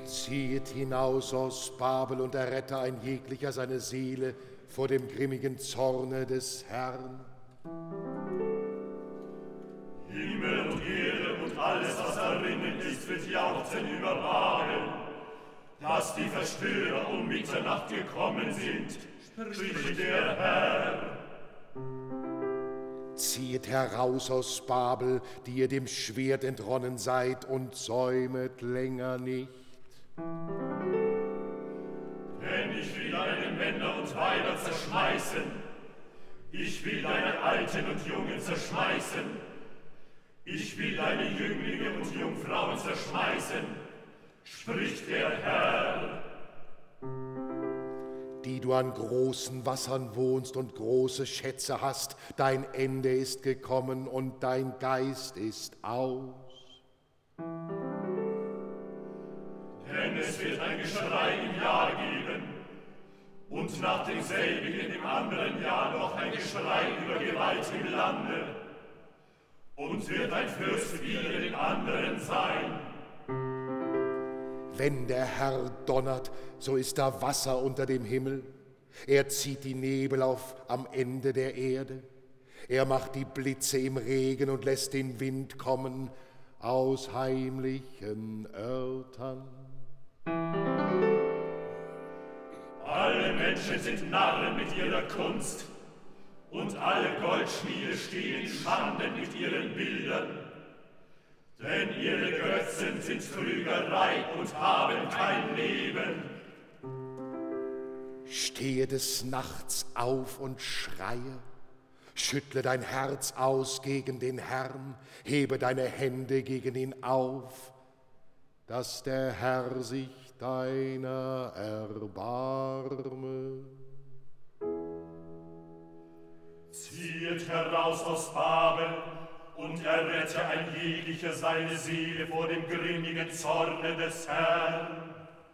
Ziehet hinaus aus Babel und errette ein jeglicher seine Seele vor dem grimmigen Zorne des Herrn. Himmel und Erde und alles, was darinnen ist, wird jauchzen über Babel. Dass die Verstörer um Mitternacht gekommen sind, spricht der Herr. Ziehet heraus aus Babel, die ihr dem Schwert entronnen seid, und säumet länger nicht. Denn ich will deine Männer und Weiber zerschmeißen. Ich will deine Alten und Jungen zerschmeißen. Ich will deine Jünglinge und Jungfrauen zerschmeißen, spricht der Herr. Die du an großen Wassern wohnst und große Schätze hast, dein Ende ist gekommen und dein Geist ist aus. Denn es wird ein Geschrei im Jahr geben, und nach demselbigen im anderen Jahr noch ein Geschrei über Gewalt im Lande. Und wird ein Fürst wider den anderen sein. Wenn der Herr donnert, so ist da Wasser unter dem Himmel. Er zieht die Nebel auf am Ende der Erde. Er macht die Blitze im Regen und lässt den Wind kommen aus heimlichen Örtern. Alle Menschen sind Narren mit ihrer Kunst, und alle Goldschmiede stehen in Schanden mit ihren Bildern. Denn ihre Götzen sind Trügerei und haben kein Leben. Stehe des Nachts auf und schreie, schüttle dein Herz aus gegen den Herrn, hebe deine Hände gegen ihn auf, dass der Herr sich deiner erbarme. Ziehet heraus aus Babel und errette ein jeglicher seine Seele vor dem grimmigen Zorne des Herrn.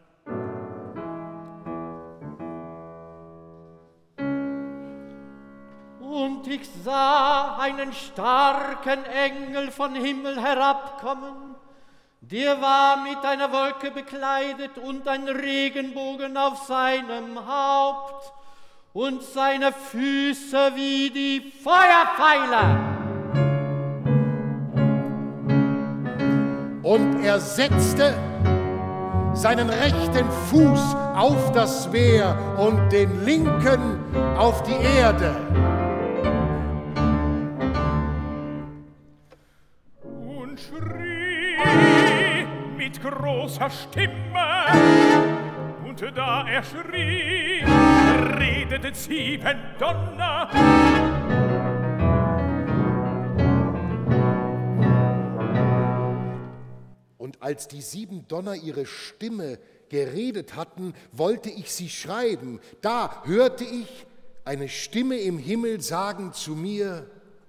Und ich sah einen starken Engel von Himmel herabkommen, der war mit einer Wolke bekleidet und ein Regenbogen auf seinem Haupt und seine Füße wie die Feuerpfeiler. Und er setzte seinen rechten Fuß auf das Meer und den linken auf die Erde. Und schrie mit großer Stimme, und da er schrie, redeten 7 Donner. Und als die 7 Donner ihre Stimme geredet hatten, wollte ich sie schreiben. Da hörte ich eine Stimme im Himmel sagen zu mir: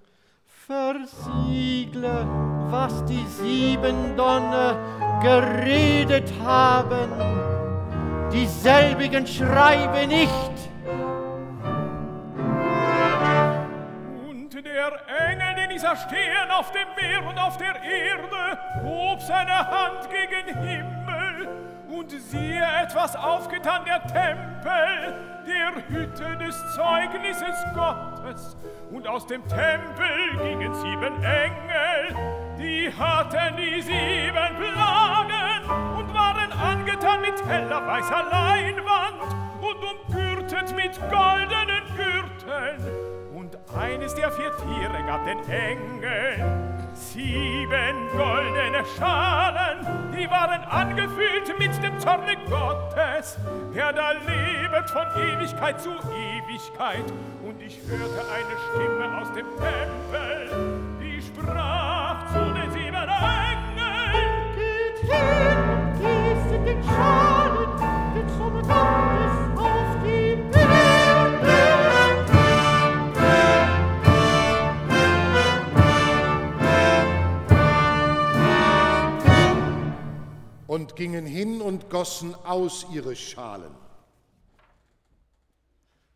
Versiegle, was die 7 Donner geredet haben, dieselbigen schreibe nicht. Und der Engel, den ich sah stehen auf dem Meer und auf der Erde, hob seine Hand gegen Himmel, und siehe, etwas aufgetan, der Tempel, der Hütte des Zeugnisses Gottes. Und aus dem Tempel gingen 7 Engel, die hatten die 7 Plagen und waren angetan mit heller weißer Leinwand und umgürtet mit goldenen Gürteln. Und eines der 4 Tiere gab den Engeln 7 goldene Schalen, die waren angefüllt mit dem Zorne Gottes, der da lebet von Ewigkeit zu Ewigkeit. Und ich hörte eine Stimme aus dem Tempel, die sprach zu den 7 Engeln: Geht hin und gießt in den Schalen den Zorne Gottes auf die Erde. Und gingen hin und gossen aus ihre Schalen.